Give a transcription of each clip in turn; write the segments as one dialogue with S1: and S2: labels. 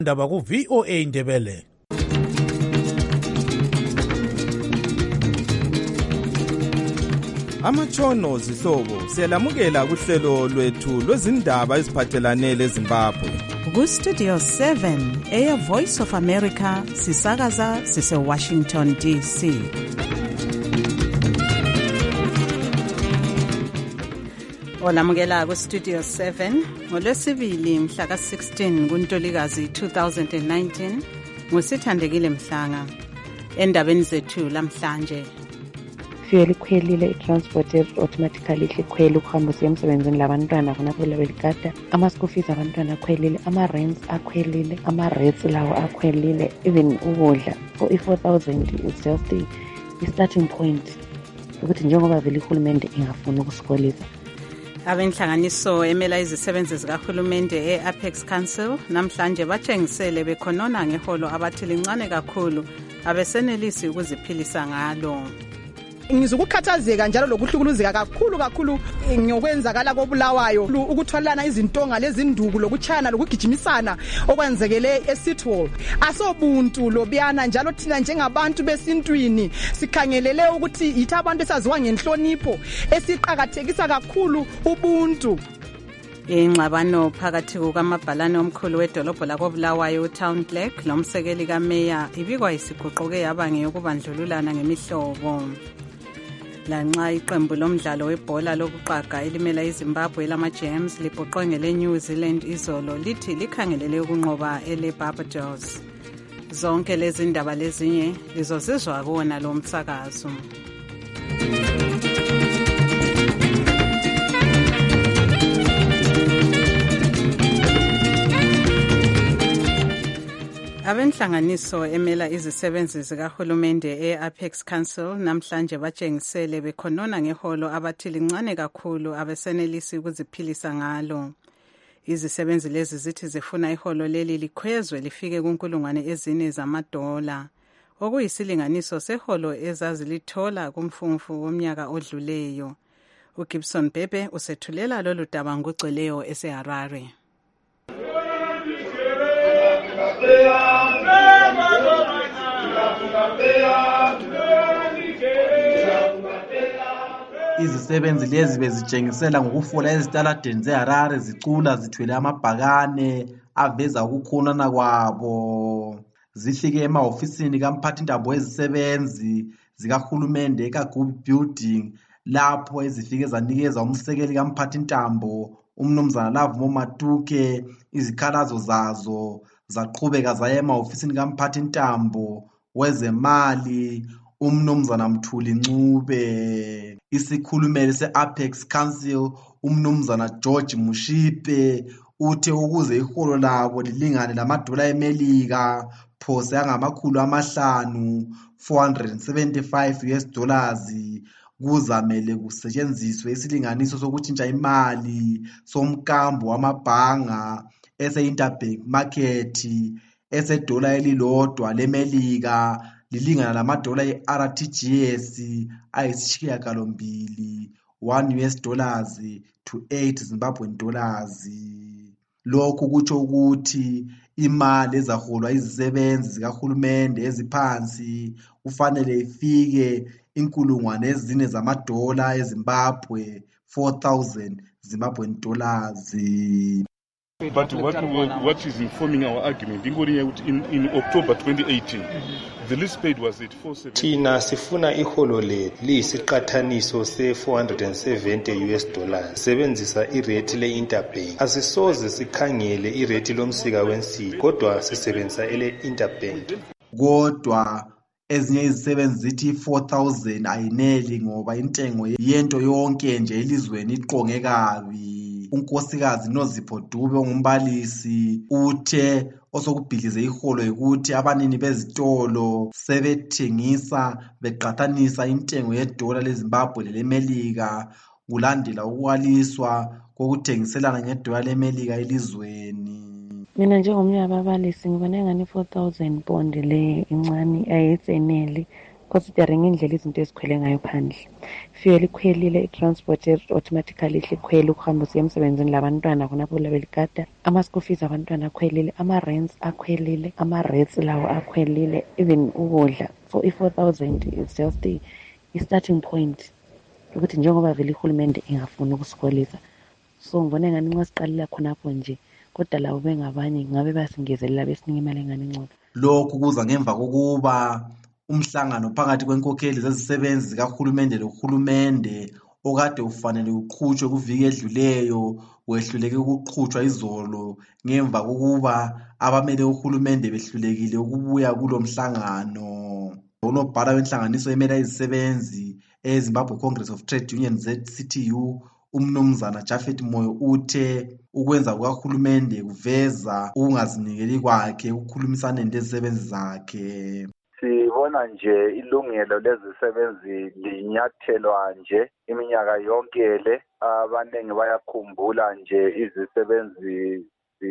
S1: Ndaba ku VOA Indebele.
S2: Amatshono zihlobo siyalamukela kuhlelo lwethu lwezindaba eziphathelane leZimbabwe.
S3: Ku Studio 7 Air Voice of America sisakaza sise Washington DC. Olamukela ku Studio 7 ngolwesibili mhla ka-16 kuNtulikazi 2019 ngusithandekile Mhlanga. Endabeni zethu lamhlanje,
S4: fuel ikhwelile, i-transport automatically ikhwele ukuhamba siya emsebenzini labantwana khona phela beligada, ama-school fees abantwana akhwelile, ama-rents akhwelile, ama-rates lawo akhwelile, even ukudla i-4,000 is just i-starting point ukuthi njengoba vele ihulumende ingafuni ukusikolisa.
S3: Abenhlanganiso emela izisebenzi zikahulumende e-Apex Council namhlanje batshengisele bekhonona ngeholo abathi lincane kakhulu abesenelisi ukuziphilisa ngalo.
S5: Ngizukukhathazeka njalo lokuhlukuluzeka kakhulu ngokwenzakala kobulawayo, ukutholana izintonga lezinduku, lokuchana lokugijimisana okwenzekele eSitwall. Asobuntu lobiyana njalo thina njengabantu besintwini sikhangelele ukuthi yithi abantu esaziwa ngenhlonipho esiqhakathekisa kakhulu ubuntu.
S3: Ingxabano phakathi kukamabhalane omkhulu wedolobho lakobulawayo uTown Clerk lomsekeli kameya ibikwa isiguquke yaba ngeyokubandlululana ngemihlobo. Lanxa iqembu lomdlalo webhola lokuqaga elimela iZimbabwe lama-Gems libhuqwe ngele New Zealand izolo lithi likhangelele ukunqoba ele-Barbados. Zonke lezi ndaba lezinye lizozizwa kuwona lo msakazo. Abenhlanganiso emela izisebenzi zikahulumende e-Apex Council namhlanje batshengisele bekhonona ngeholo abathi lincane kakhulu abesenelisi ukuziphilisa ngalo. Izisebenzi lezi zithi zifuna iholo leli likhwezwe lifike ku$4,000 zamadola, okuyisilinganiso seholo ezazilithola kumfumfu womnyaka odluleyo. uGibson Bebe usethulela lolu daba ngugcweleyo eseHarare.
S6: Izisebenzi lezi bezitshengisela ngokufola ezitaladeni zeHarare zicula zithwele amabhakane aveza ukukhonana kwabo. Zifike emahofisini kamphathintambo wezisebenzi zikahulumende eKagubi Building lapho ezifike zanikeza umsekeli kamphathintambo umnumzana Lavumo Matuke izikhalazo zazo, zaqhubeka zaya emahofisini kamphathintambo wezemali umnumzana Mthuli Ncube. Isikhulumeli se-Apex Council umnumzana George Mushipe uthe ukuze iholo labo lilingane lamadola eMelika phose angama-500 $475 kuzamele kusetshenziswe isilinganiso sokutshintsha imali somkambo wamabhanga ese-interbank market esedola elilodwa leMelika lilingana lamadola e-RTGS ayisishiyagalombili $1 to 8 Zimbabwean dollars. Lokhu kutsho ukuthi imali ezaholwa izisebenzi zikahulumende eziphansi kufanele ifike $4,000 zamadola eZimbabwe, 4,000 Zimbabwean dollars.
S7: But what is informing our argument in October 2018 the least paid was at $470.
S8: Thina sifuna iholo le liyisiqathaniso se$470 sebenzisa irate le-interbank. Asisoze sikhangele irate lomsika wensika kodwa sisebenzisa ele-interbank.
S6: Kodwa ezinye izisebenzi zithi 4,000 ayineli ngoba intengo yento yonke nje elizweni iqonge kabi. Unkosikazi Nozipho Dube ongumbalisi uthe osokubhidlize iholo ukuthi abanini bezitolo sebethengisa beqathanisa intengo yedola leZimbabwe leleMelika kulandela ukwaliswa kokuthengiselana ngedola leMelika elizweni.
S4: Mina njengomnye wababalisi ngibona engani 4,000 bond le incane ayiseneli considering indlela izinto ezikhwele ngayo phandle. Fuel ikhwelile, transport automatically ikhwele ukuhamba usiya emsebenzini labantwana khonapho labelikada. Ama-school fees abantwana akhwelile, ama-rents akhwelile, ama-rates lawo akhwelile, even ukudla. So i-4,000 is just i-starting point ukuthi njengoba vele ihulumende ingafuni ukusikolisa. So ngibona ngani nxa siqalela khonapho nje kodwa labo bengabanye ngabe basingezelela besininga imali engane ngcono.
S6: Lokhu kuza ngemva kokuba umhlangano phakathi kwenkokheli zezisebenzi zikahulumende lohulumende okade ufanele uqhutshwe kuviki edluleyo wehluleke ukuqhutshwa izolo ngemva kokuba abamele uhulumende behlulekile ukubuya kulo mhlangano. Unobhala wenhlanganiso emela izisebenzi eZimbabwe Congress of Trade Unions ZCTU umnumzana Jafet Moyo uthe ukwenza kukahulumende kuveza ukungazinikeli kwakhe ukukhulumisana nezisebenzi zakhe.
S9: Sibona nje ilungelo lezisebenzi linyathelwa nje iminyaka yonke le. Abaningi bayakhumbula nje izisebenzi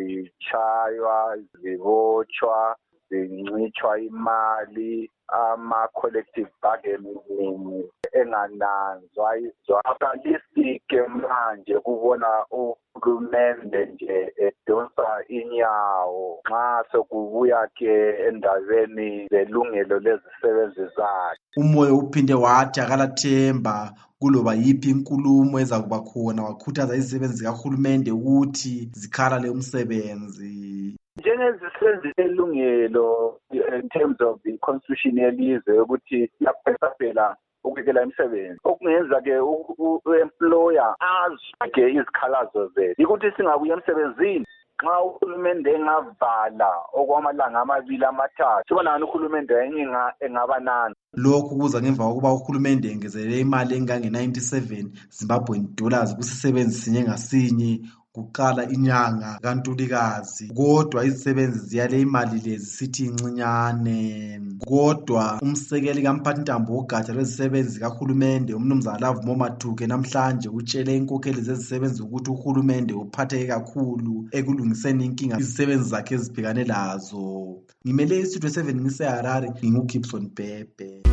S9: zichaywa, zibotshwa, zincitshwa imali, ama-collective bargaining engananzwa izwakalisike manje kubona uhulumende nje edonsa inyawo nxa sokubuya ke endabeni zelungelo lezisebenzi zakhe.
S6: Umoyo uphinde wathi akalathemba kuloba yiphi inkulumo ezakuba khona wakhuthaza izisebenzi zikahulumende ukuthi zikhalale umsebenzi.
S9: Njengezisebenzi elungelo in terms of the constitution yelizwe ukuthi yaphela ukubekela imisebenzi okungenza ke u-employer azike izikhalazo zethu ukuthi singabuya emsebenzini nxa uhulumende engavala okwamalanga 2 3 sibona ngani uhulumende engaba nani.
S6: Lokhu kuza ngemva kokuba uhulumende engezelele imali engange-97 Zimbabwean dollars kusisebenzi sinye ngasinye kuqala inyanga kaNtulikazi. Kodwa izisebenzi ziyale imali lezi sithi incinyane. Kodwa umsekeli kamphathintambo wogatsha lwezisebenzi kahulumende umnumzana Love Momathuke namhlanje utshele inkokheli zezisebenzi ukuthi uhulumende uphatheke kakhulu ekulungiseni inkinga izisebenzi zakhe ezibhekane lazo. Ngimele istudio 7 ngiseHarare nginguGibson Bhebhe.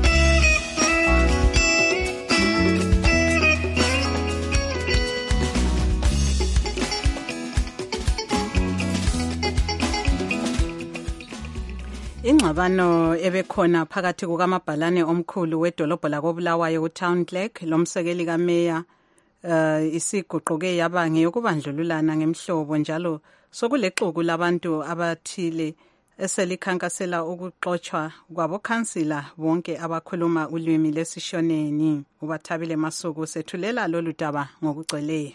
S3: Ingxabano ebekhona phakathi kukamabhalane omkhulu wedolobho lakoBulawayo uTown Clerk lomsekeli kameya isiguquke yaba ngeyokubandlululana ngemihlobo njalo sokulexuku labantu abathile eselikhankasela ukuxoxwa kwabokhansila bonke abakhuluma ulimi lesishoneni. Ubathabile Masuku sethulela lolu daba ngokugcweleyo.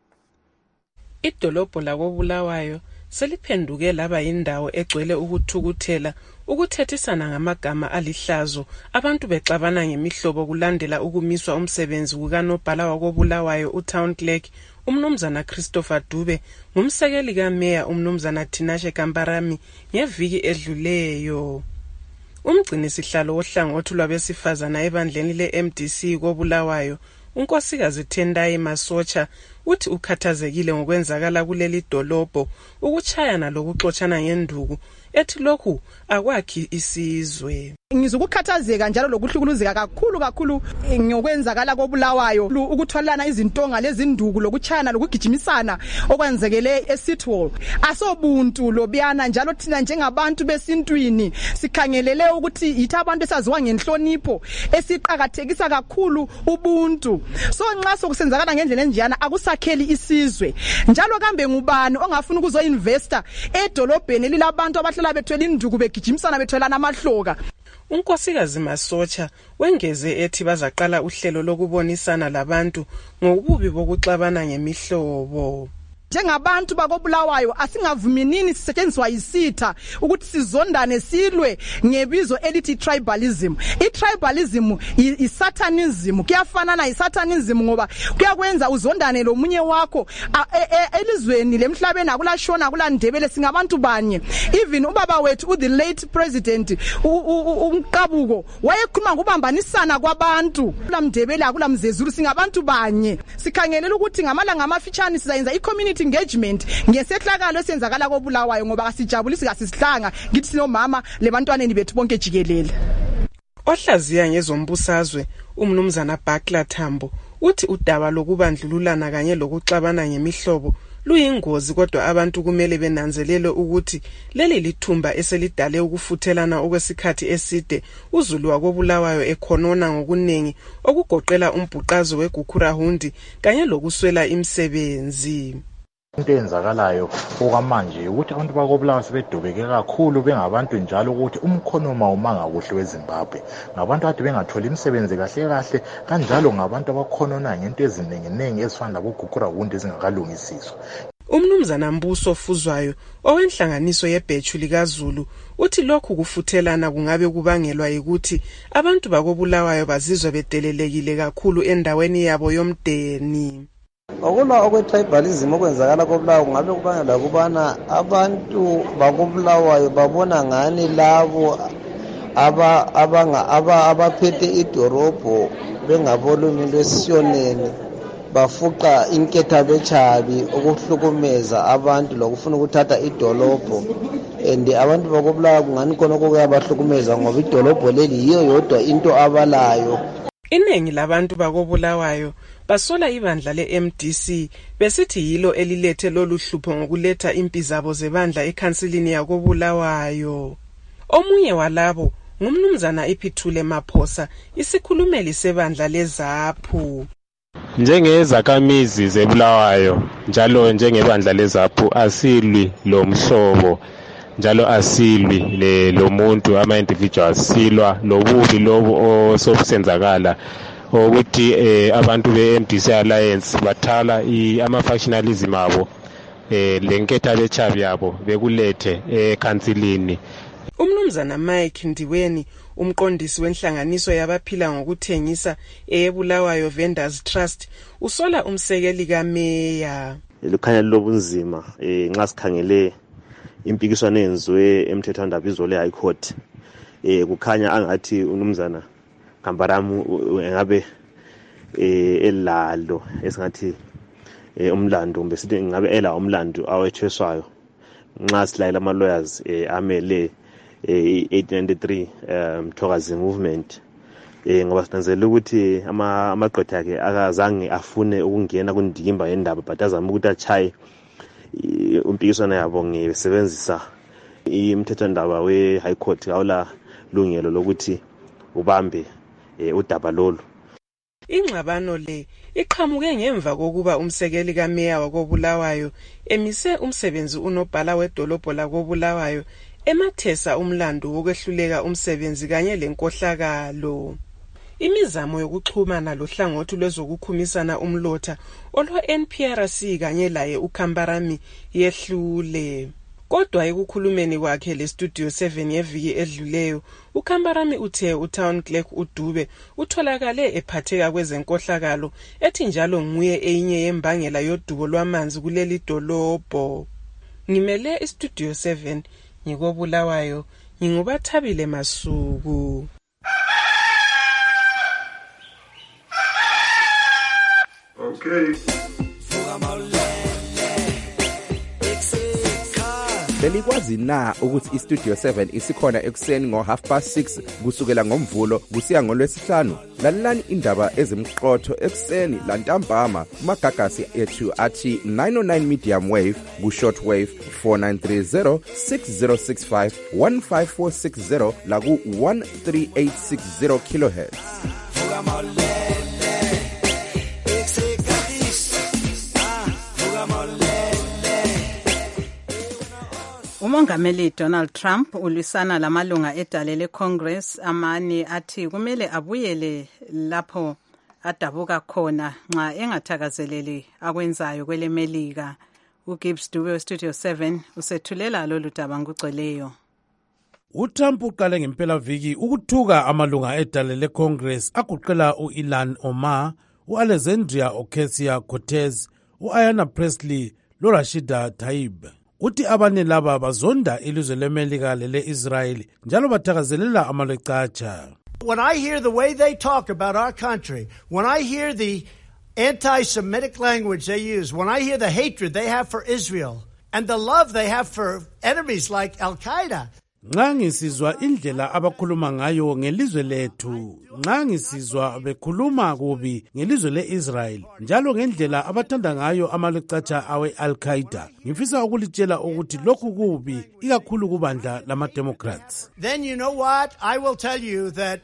S10: Idolobho lakoBulawayo seliphenduke laba yindawo egcwele ukuthukuthela ukuthethisana ngamagama alihlazo abantu bexabana ngemihlobo kulandela ukumiswa umsebenzi kukanobhala wakoBulawayo uTown Clerk umnumzana Christopher Dube ngumsekeli kameya umnumzana Tinashe Kamparami ngeviki edluleyo. Umgcini sihlalo wohlangothi lwabesifazana ebandleni le-MDC koBulawayo unkosikazi Tendai Masocha uthi ukhathazekile ngokwenzakala kuleli dolobho ukuchayana lokuxoxana ngenduku ethi lokhu akwakhi isizwe.
S5: Ngizukukhathazeka njalo lokuhlukuluzeka kakhulu ngokwenzakala koBulawayo ukuthwalana izintonga lezinduku lokuchayana lokugijimisana okwenzekele eSitwall. Asobuntu lobiyana njalo thina njengabantu besintwini sikhangelele ukuthi yithi abantu esaziwa ngenhlonipho esiqhakathekisa kakhulu ubuntu. So nxa sokusenzakala ngendlela enjana akusakheli isizwe. Njalo kambe ngubani ongafuna ukuzoinvesta edolobheni lilabantu abahlala bethwele induku begijimisana bethwelana amahloka.
S10: Unkosikazi Masocha wengeze ethi bazaqala uhlelo lokubonisana labantu ngobubi bokuxabana ngemihlobo.
S5: Njengabantu bakoBulawayo asingavuminini sisetshenziswa yisitha ukuthi sizondane silwe ngebizo elithi tribalism. I-tribalism isatanism. Kuyafanana isatanism ngoba kuyakwenza uzondane lomunye wakho elizweni lemhlabeni akulashona kulandebele singabantu banye. Even ubaba wethu the late president uMqabuko wayekhuluma ngokubambanisana kwabantu. Kulamdebele akulamzezulu singabantu banye. Sikhangelela ukuthi ngamalanga amafitshane sizayenza i-community engagement ngesehlakalo esenzakala koBulawayo ngoba asijabulisi kasisihlanga ngithi sinomama lebantwaneni bethu bonke jikelele.
S10: Ohlaziya ngezombusazwe umnumzana Bakla Tambo uthi udaba lokubandlululana kanye lokuxabana ngemihlobo luyingozi, kodwa abantu kumele benanzelele ukuthi leli lithumba eselidale ukufuthelana okwesikhathi eside. uZulu wakobulawayo ekhonona ngokuningi okugoqela umbhuqazo weGukurahundi kanye lokuswela imisebenzi.
S11: Into eyenzakalayo okwamanje ukuthi abantu bakobulawayo sebedubeke kakhulu bengabantu njalo ukuthi umkhonoma umanga kuhle weZimbabwe, ngabantu kade bengatholi imisebenzi kahle kanjalo ngabantu abakhonona ngento ezinenginengi ezifana laboGukurahundi ezingakalungisiswa.
S10: Umnumzana Mbuso Fuzwayo owenhlanganiso yebhechu likaZulu uthi lokhu kufuthelana kungabe kubangelwa ukuthi abantu bakobulawayo bazizwe bedelelekile kakhulu endaweni yabo yomdeni.
S12: Okulwa okwe-tribalism okwenzakala kobulawayo kungabe kubangela ukubana abantu bakobulawayo babona ngani labo abaphethe idorobho bengabolumi lwesiyoneni bafuqa inketha bechabi ukuhlukumeza abantu lokufuna ukuthatha idolobho, and abantu bakobulawayo kungani khona okuyabahlukumeza ngoba idolobho leli yiyo yodwa into abalayo.
S10: Iningi labantu bakobulawayo basola ibandla le-MDC besithi yilo elilethe lolu hlupho ngokuletha impi zabo zebandla ekhansilini yakobulawayo. Omunye walabo ngumnumzana Iphithule Maphosa, isikhulumeli sebandla leZAPHU.
S8: Njengezakhamizi zeBulawayo njalo njengebandla leZAPHU asilwi lo mhlobo njalo asilwi lo muntu ama-individuals, silwa lobubi lobu osobusenzakala ukuthi abantu be-MDC Alliance bathala ama-factionalism abo lenketha bechabi yabo bekulethe ekhansilini.
S10: Umnumzana Mike Ndiweni umqondisi wenhlanganiso yabaphila ngokuthengisa eBulawayo Vendors Trust usola umsekeli kameya.
S13: Lukhanya lobunzima nxa sikhangele impikiswano enziwe emthethwandaba izolo eHigh Court, kukhanya angathi umnumzana Kambaramu engabe elalo esingathi umlando kumbe sithi ngabe ela umlando awetheswayo nxa silayela ama lawyers amele 893 Mthokazi movement, ngoba sinanzela ukuthi amaqotha akhe akazange afune ukungena kundimba yendaba but azama ukuthi achaye umpikiswano yabo ngesebenzisa imthethwandaba we-High Court awula lungelo lokuthi ubambe udaba lolu.
S10: Ingxabano le iqhamuke ngemva kokuba umsekeli kameya wakobulawayo emise umsebenzi unobhala wedolobho lakobulawayo emathesa umlando wokwehluleka umsebenzi kanye lenkohlakalo. Imizamo yokuxhumana lohlangothi lwezokukhumisana umlotha olwa-NPRC kanye laye uKambarami yehlule. Kodwa ekukhulumeni kwakhe leStudio 7 yeviki edluleyo, uKambarami uthe uTown Clerk uDube utholakale ephatheka kwezenkohlakalo ethi njalo nguye enye yembangela yodubo lwamanzi kuleli dolobho. Ngimele iStudio 7 ngikobulawayo, ngingubathabile Masuku.
S7: Okay.
S2: Belikwazi na ukuthi iStudio 7 isikhona ekuseni ngo6:30 kusukela ngomvulo kusiya ngolwesihlanu? Lalelani indaba ezimqotho ekuseni lantambama kumagagasi ethu athi 909 medium wave ku-short wave 4930 6065 15460 la ku-13860 kilohertz.
S3: Umongameli Donald Trump ulwisana lamalunga edale leCongress amane athi kumele abuyele lapho adabuka khona nxa engathakazeleli akwenzayo kwelemelika. uGibbs Dube weStudio 7 usethulela lolu daba ngugcweleyo.
S1: uTrump uqale ngempelaviki ukuthuka amalunga edale leCongress agoqela uIlhan Omar, uAlexandria Ocasio-Cortez, uAyanna Pressley loRashida Tlaib. Uthi abane laba bazonda ilizwe leMelika lele-Israel njalo bathakazelela amalecacha.
S14: When I hear the way they talk about our country, when I hear the anti-Semitic language they use, when I hear the hatred they have for Israel and the love they have for enemies like Al-Qaeda.
S1: Nxa ngisizwa indlela abakhuluma ngayo ngelizwe lethu, nxa ngisizwa bekhuluma kubi ngelizwe le-Israel, njalo ngendlela abathanda ngayo amalecatsha awe-Al-Qaeda, ngifisa ukulitshela ukuthi lokhu kubi ikakhulu kubandla lama-Democrats.
S14: Then you know what? I will tell you that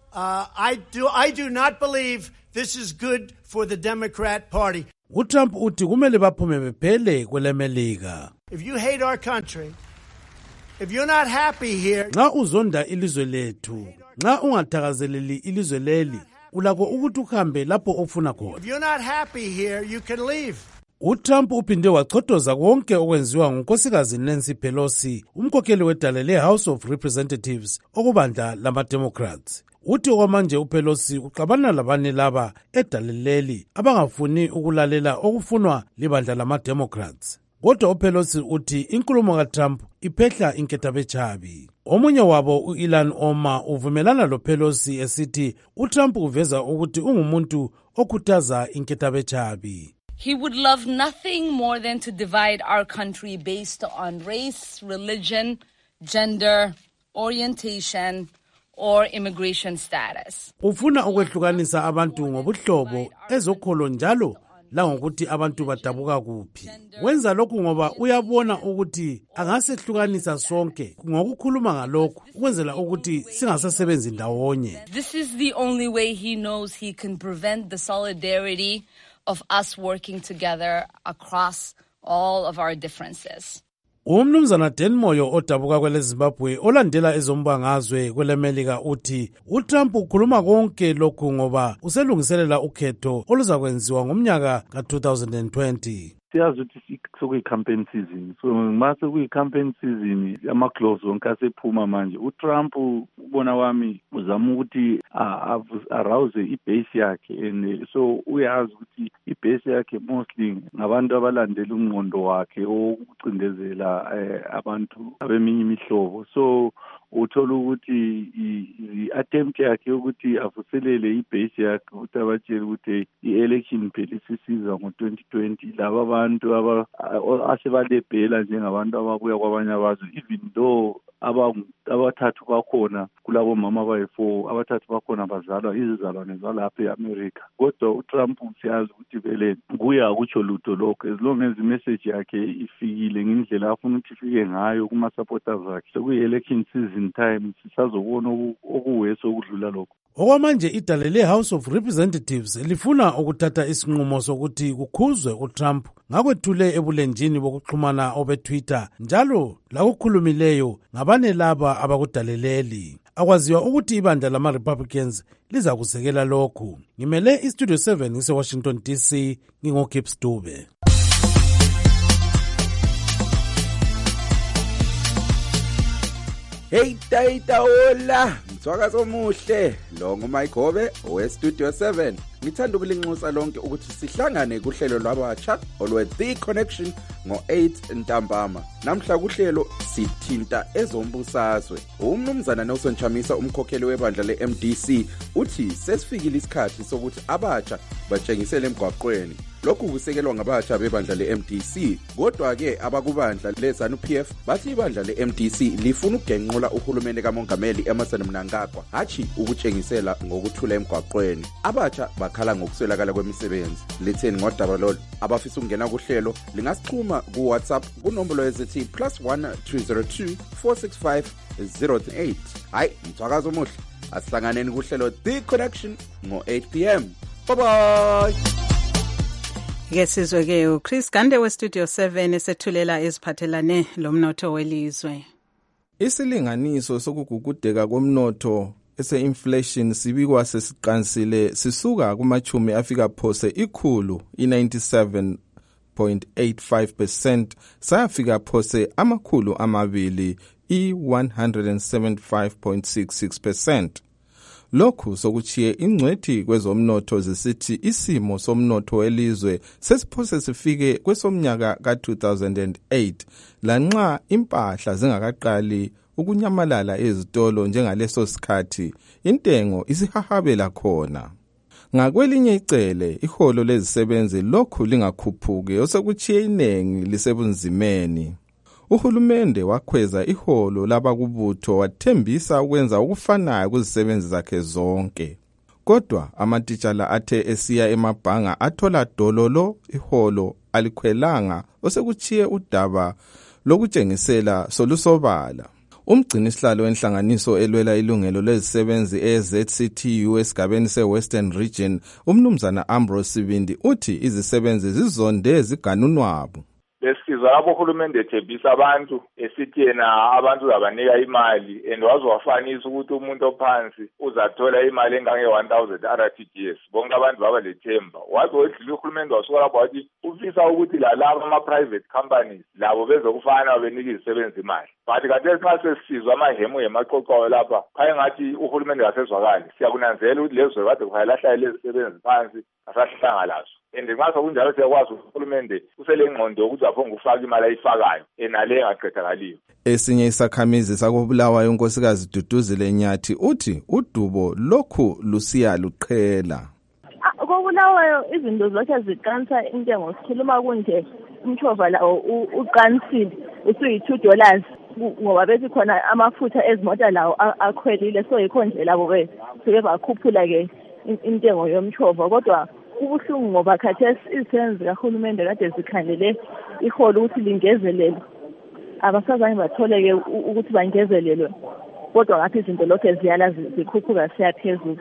S14: I do not believe this is good for the Democrat Party.
S1: UTrump uthi kumele baphume bephele kwelemelika.
S14: If you hate our country, if you're not happy here,
S1: nxa uzonda ilizwe lethu, nxa ungathakazeleli ilizwe leli, ulakho ukuthi uhambe lapho ofuna khona.
S14: If you're not happy here, you can leave.
S1: UTrump uphinde wachotoza konke okwenziwa ngunkosikazi Nancy Pelosi, umkhokheli wedale le-House of Representatives okubandla lama-Democrats. Uthi okwamanje uPelosi uxabana labanye laba edaleleli abangafuni ukulalela okufunwa libandla lama-Democrats. Kodwa uPelosi uthi inkulumo kaTrump iphehla inkethabechabi. Omunye wabo uElon Omar uvumelana loPelosi esithi uTrump uveza ukuthi ungumuntu okhuthaza inkethabechabi.
S15: He would love nothing more than to divide our country based on race, religion, gender, orientation, or immigration status.
S1: Ufuna ukwehlukanisa abantu ngobuhlobo, ezokholo njalo langokuthi abantu badabuka kuphi. Wenza lokhu ngoba uyabona ukuthi angasehlukanisa sonke ngokukhuluma ngalokhu ukwenzela ukuthi singasasebenzi ndawonye.
S15: This is the only way he knows he can prevent the solidarity of us working together across all of our differences.
S1: Umnumzana Dan Moyo odabuka kwele Zimbabwe olandela ezombangazwe kwelemelika uthi uTrump ukhuluma konke lokhu ngoba uselungiselela ukhetho oluzakwenziwa ngomnyaka ka-2020.
S16: Siyazi ukuthi sokuyi-campaign season, so mase kuyi-campaign season ama-gloves wonke asephuma manje. uTrump ubona wami uzama ukuthi arouse ibase yakhe, and so uyazi ukuthi ibase yakhe mostly ngabantu abalandela umnqondo wakhe okucindezela abantu abeminye imihlobo. So uthola ukuthi i-attempt yakhe ukuthi avuselele ibase yakhe ukuthi abatshele ukuthi i-election phela isisiza ngo-2020 laba abantu asebalebhela njengabantu ababuya kwabanye abazwe, even though abathathu bakhona kulabo mama abayi-4, abathathu bakhona bazalwa izizalwane zalapha e-America. Kodwa uTrump siyazi ukuthi vele kuya akutsho lutho lokho, as long as imessage yakhe ifikile ngendlela afuna ukuthi ifike ngayo kuma-supporters akhe. So kuyi-election season time sisazobona okuweso okudlula lokho.
S1: Okwamanje idale le-House of Representatives lifuna ukuthatha isinqumo sokuthi kukhuzwe uTrump ngakwethule ebulenjini bokuxhumana obe-Twitter njalo lakukhulumileyo ngabane laba abakudaleleli. Akwaziwa ukuthi ibandla lama-Republicans liza kusekela lokhu. Ngimele iStudio 7 ngise-Washington DC, ngingoGibbs Dube.
S2: Hey tayita hola, mthwakazo omuhle, lo nguMayigobe we-Studio 7. Ngithanda ukulinxusa lonke ukuthi sihlangane kuhlelo lwabatsha olwe-The Connection ngo-8 ntambama. Namhla kuhlelo sithinta ezombusazwe. Umnumzana Nelson Chamisa umkhokheli webandla le-MDC uthi sesifikile isikhathi sokuthi abatsha batshengisele emgwaqweni. Lokhu kusekelwa ngabatsha bebandla le-MDC, kodwa-ke abakubandla le-ZANU-PF bathi ibandla le-MDC lifuna ukugenqula uhulumeni kamongameli Emmerson Mnangagwa, hatshi ukutshengisela ngokuthula emgwaqweni. Abatsha bakhala ngokuswelakala kwemisebenzi. Litheni ngodaba lolu? Abafisa ukungena kuhlelo lingasichuma ku-WhatsApp kunombolo ezithi +1 202 465 038. Hayi, mthwakazo omuhle. Asihlanganeni kuhlelo The Connection ngo-8 p.m. Bye-bye.
S3: Ke sizwe ke uChris Gande we-Studio 7 esethulela eziphathelane lomnotho welizwe.
S17: Isilinganiso sokugugudeka komnotho ese-inflation sibikwa sesiqansile sisuka kumachumi afika phose ikhulu i-97.85% sayafika phose amakhulu amabili i-175.66%. Lokhu sokuchiye ingcwethi kwezomnotho zisithi isimo somnotho welizwe sesiphose sifike kwesomnyaka ka-2008 lanxa impahla zingakaqali ukunyamalala ezitolo njengaleso sikhathi intengo isihahabela khona. Ngakwelinye icele iholo lezisebenzi lokhu lingakhuphuki osekuchiye inengi lisebunzimeni. uhulumende wakhweza iholo labakubutho wathembisa ukwenza okufanayo kuzisebenzi zakhe zonke. Kodwa amatitshala athe esiya emabhanga athola dololo iholo alikhwelanga osekuchiye udaba lokutshengisela solusobala. Umgcinisihlalo wenhlanganiso elwela ilungelo lezisebenzi eZCTU esigabeni seWestern Region, umnumzana Ambrose Sibindi uthi izisebenzi zizonde ziganunwabu.
S18: Besizwa lapho uhulumende ethembisa abantu esithi yena abantu uzabanika imali and wazowafanisa ukuthi umuntu ophansi uzathola imali engange-1,000 RTGS. Bonke abantu baba lethemba. Wazodlula uhulumende wasuka lapho wathi ufisa ukuthi lalabo ama-private companies labo bezokufana benika izisebenzi imali. But kade nxa sesizwa amahemu emaqoqayo lapha khaye ngathi uhulumende kasezwakali. Siyakunanzela ukuthi lezo kade kuhayalahla lezisebenzi phansi asahlanga lazo. And nxa sokunjalo siyakwazi uhulumende uselengqondo ukuthi aphonge ukufaka imali ayifakayo enale engaqedakaliyo.
S17: Esinye isakhamizi sakobulawayo unkosikazi Duduzile Nyathi uthi udubo lokhu lusiya luqhela.
S19: Kobulawayo izinto zonke ziqansa intengo sikhuluma kunje umthova lawo uqansile usuyi$2 ngoba bese khona amafutha ezimota lawo akhwelile so yikho nje labo bese bakhuphula ke intengo yomthova. Kodwa ubuhlungu ngoba khathesi izisebenzi kahulumende kade zikhandele iholo ukuthi lingezelelwe abasazange bathole-ke ukuthi bangezelelwe kodwa ngathi izinto lokho ziyala zikhuphuka siyaphezulu.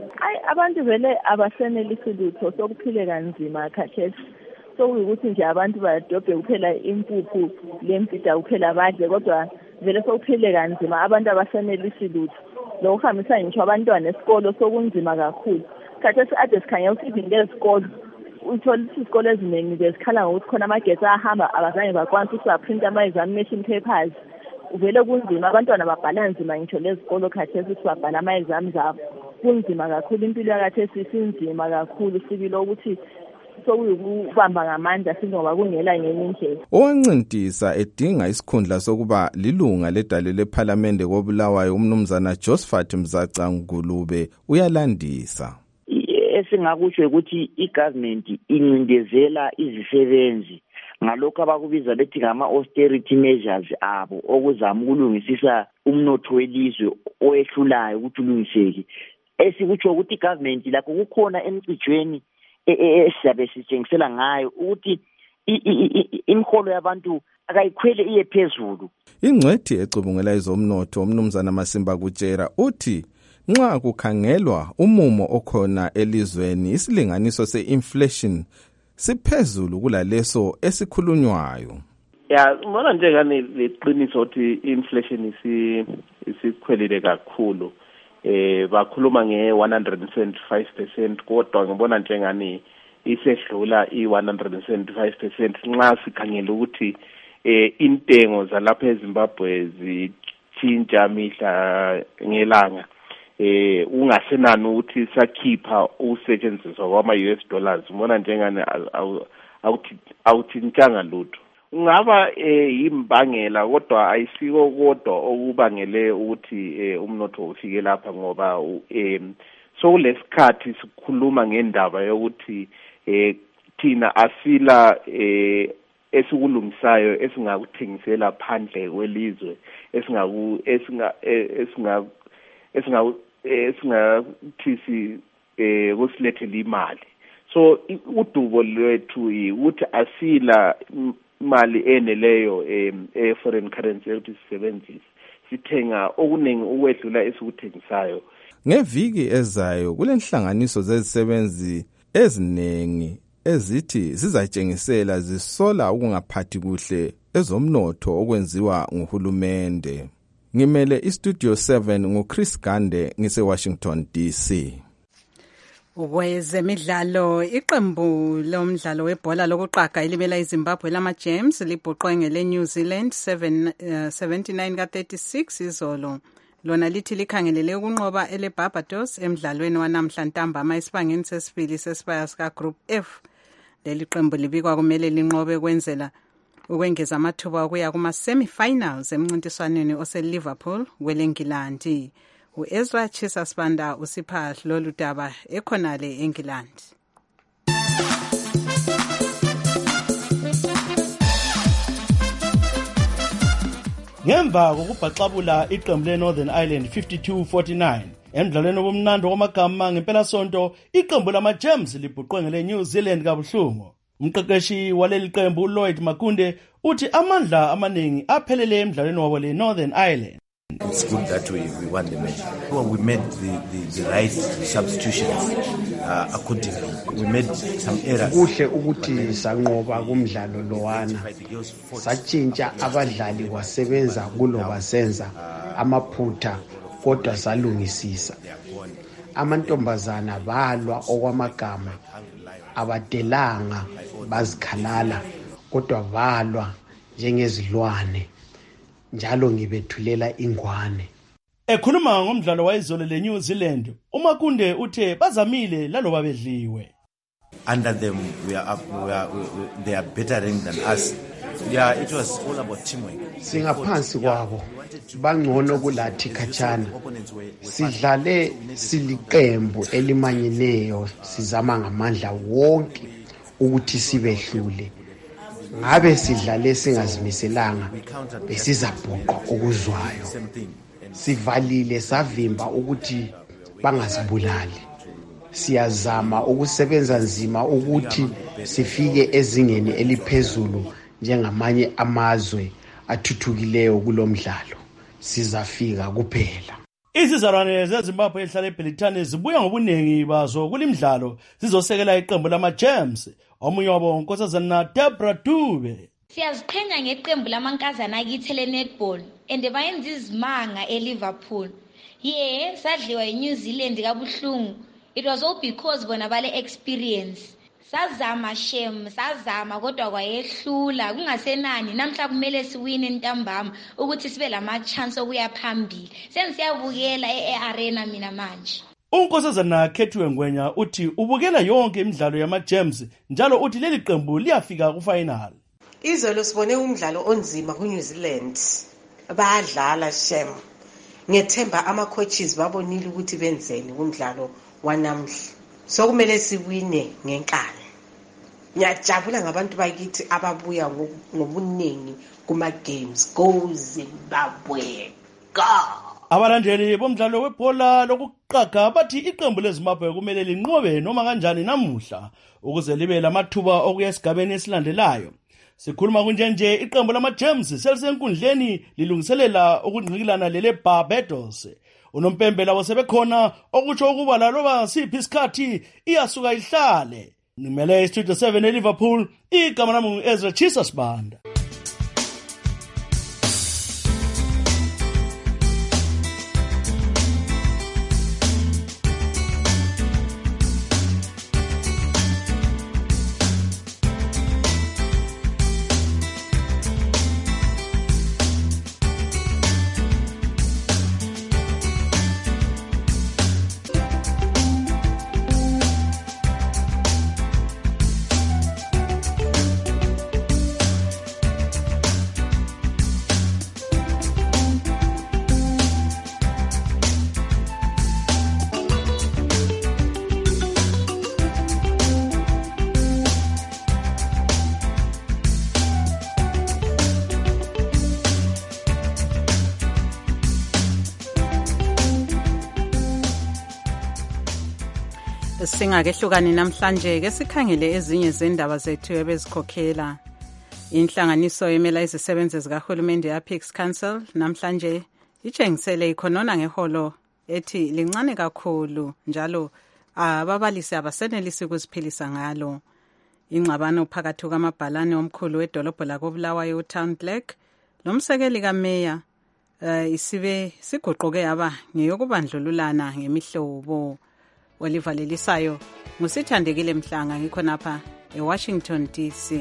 S19: Abantu vele abasenelisi lutho sokuphile kanzima khathesi sokuyukuthi nje abantu badobhe kuphela impuphu lempida kuphela badle kodwa vele sokuphile kanzima abantu abasenelisi lutho lokuhambisa ngisho abantwana esikolo sokunzima kakhulu. Khathesi ade sikhanya ukuthi izinto ezikolo uthola ukuthi izikolo eziningi bezikhala ngokuthi khona amagetsi ahamba abazange bakwanisa ukuthi baprinta ama-examination papers. Uvele kunzima abantwana babhala nzima ngisho lezikolo khathesi ukuthi babhala ama-exams abo kunzima kakhulu. Impilo yakhathesi isinzima kakhulu sibile ukuthi sokuyukubamba ngamandla singoba kungela ngenye indlela.
S17: Owancintisa edinga isikhundla sokuba lilunga ledale lephalamende kobulawayo umnumzana Josephat Mzaca Ngulube uyalandisa.
S20: Esingakutsho ukuthi igovernment incindezela izisebenzi ngalokho abakubiza bethi ngama-austerity measures abo okuzama ukulungisisa umnotho welizwe owehlulayo ukuthi ulungiseke. Esikutsho ukuthi igovernment lakho kukhona emcijweni esizabe sitshengisela ngayo ukuthi imiholo yabantu akayikhwele iye phezulu.
S17: Ingcwethi ecubungela izomnotho umnumzana Masimba Kutshera uthi nxa kukhangelwa umumo okhona elizweni isilinganiso se-inflation siphezulu kulaleso esikhulunywayo.
S21: Ngibona njengani leqiniso ukuthi inflation isikhwelile kakhulu. Bakhuluma nge-175% kodwa ngibona njengani isedlula i-175% nxa sikhangela ukuthi intengo zalapha eZimbabwe zitshintsha mihla ngelanga. Ungasenani ukuthi sakhipha ukusetshenziswa kwama-US dollars ngibona njengani awuthintshanga lutho. Ungaba yimbangela kodwa ayisiko kodwa okubangele ukuthi umnotho ufike lapha ngoba sokulesikhathi sikhuluma ngendaba yokuthi thina asila esikulungisayo esingakuthengisela phandle kwelizwe esingathi kusilethele imali. So udubo lwethu ukuthi asila imali eneleyo foreign currency ukuthi sisebenzise sithenga okuningi ukwedlula esikuthengisayo.
S17: Ngeviki ezayo kulenhlanganiso zezisebenzi eziningi ezithi zizatshengisela zisola ukungaphathi kuhle ezomnotho okwenziwa nguhulumende. Ngimele iStudio 7 nguChris Gande ngise-Washington DC.
S3: Kwezemidlalo iqembu lomdlalo webhola lokuqaga elimela iZimbabwe lama-Gems libhuqwe ngele New Zealand 79 ka-36 izolo. Lona lithi likhangelele ukunqoba ele-Barbados emdlalweni wanamhla ntambama esibangeni sesibili sesibaya sika Group F. Leli qembu libikwa kumele linqobe ukwengeza amathuba okuya kuma-semi-finals emncintiswaneni ose-Liverpool kwelengilandi. U-Ezra Chisasbanda usipha lolu daba ekhonale eNgilandi.
S4: ngemva kokubhaxabula iqembu le-Northern Ireland 52-49. Emdlalweni womnando wamagama ngempela sonto, iqembu lama-Gems libhuqwe ngele-New Zealand kabuhlungu. Umqeqeshi waleli qembu uLloyd Makunde uthi amandla amaningi aphelele emdlalweni wabo le-Northern Ireland.
S22: It's good that we won the match. Well, we made the right substitutions accordingly. We made some errors.
S23: Kuhle ukuthi sanqoba kumdlalo lowana. Satshintsha abadlali kwasebenza kulo basenza amaphutha kodwa salungisisa. Amantombazana balwa okwamagama abadelanga bazikhalala kodwa balwa njengezilwane. Njalo ngibethulela ingwane.
S4: Ekhuluma ngomdlalo wayizolo le-New Zealand, uMakunde uthe bazamile laloba bedliwe.
S22: Under them, they are better than us. Yeah, it was all about teamwork.
S23: Singaphansi kwabo, bangcono kulathi khatshana. Sidlale siliqembu elimanyeneyo, sizama ngamandla wonke ukuthi sibehlule. Ngabe sidlale singazimiselanga besizabhuqa okuzwayo. Sivalile savimba ukuthi bangazibulali. Siyazama ukusebenza nzima ukuthi sifike ezingeni eliphezulu njengamanye amazwe athuthukileyo kulomdlalo. Sizafika kuphela.
S4: Izizalwane zeZimbabwe ezihlala eBrithani zibuya ngobunengi bazo kulimdlalo zizosekela iqembu lama-Gems. Omunye wabo unkosazana Deborah Dube.
S24: Siyaziqhenya ngeqembu lamankazana akithi le-netball bayenza izimanga eLiverpool. Sadliwa eNew Zealand kabuhlungu. It was all because bona bale experience. Sazama sazama kodwa kwayehlula kungasenani namhla kumele siwine ntambama ukuthi sibe lama-chance okuya phambili. Sengiyabukela e-arena mina manje.
S4: Unkosazana Khethiwe Ngwenya uthi ubukela yonke imidlalo yama-Gems njalo uthi leli qembu liyafika ku-final.
S25: Izolo sibone umdlalo onzima ku-New Zealand. Bayadlala shem. Ngethemba ama-coaches babonile ukuthi benzeni kumdlalo wanamhla. So kumele siwine ngenkani. Ngiyajabula ngabantu bakithi ababuya ngobuningi kuma-games. Go Zimbabwe! Go!
S4: Abalandeli bomdlalo webhola lokuqaga bathi iqembu leZimbabwe kumele linqobe noma kanjani namuhla ukuze libe lamathuba okuya esigabeni esilandelayo. Sikhuluma kunjenje iqembu lama-Gems selisenkundleni lilungiselela ukungqikilana lele-Barbados. Unompembe labo sebekhona okutsho ukuba laloba ngasiphi isikhathi iyasuka ihlale. Ngimele iStudio 7 eLiverpool, igama lami Ezra Chisa Sibanda.
S3: Singakehlukani namhlanje ke sikhangele ezinye zendaba zethu ebezikhokhela. Inhlanganiso emela izisebenzi zikahulumende Apex Council namhlanje itshengisele ikhonona ngeholo ethi lincane kakhulu njalo ababalisi abasenelisi ukuziphilisa ngalo. Ingxabano phakathi kwamabhalane omkhulu wedolobho lakoBulawayo uTown Black lomsekeli kaMeya isibe siguquke yaba ngeyokubandlululana ngemihlobo. Olivalelisayo ngusithandekile Mhlanga ngikhonapha eWashington DC.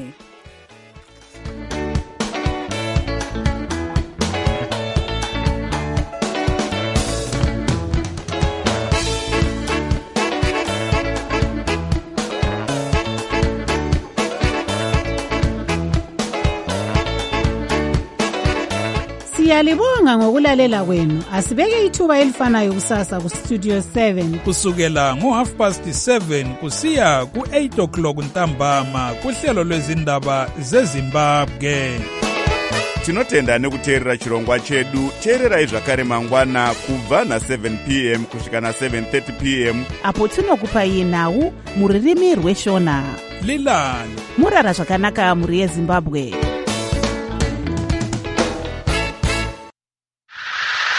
S26: Siyalibonga ngokulalela kwenu. Asibeke ithuba elifanayo kusasa ku Studio 7
S27: kusukela ngo7:30 kusiya ku8 o'clock ntambama kuhlelo lwezindaba zeZimbabwe.
S5: tinotenda nekuteerera chirongwa chedu. Teererai zvakare mangwana kubva na7 p.m. kusvika na7:30 p.m.
S6: apo tinokupai nhau muririmi rweshona.
S27: Lilani
S6: murara zvakanaka muri yeZimbabwe.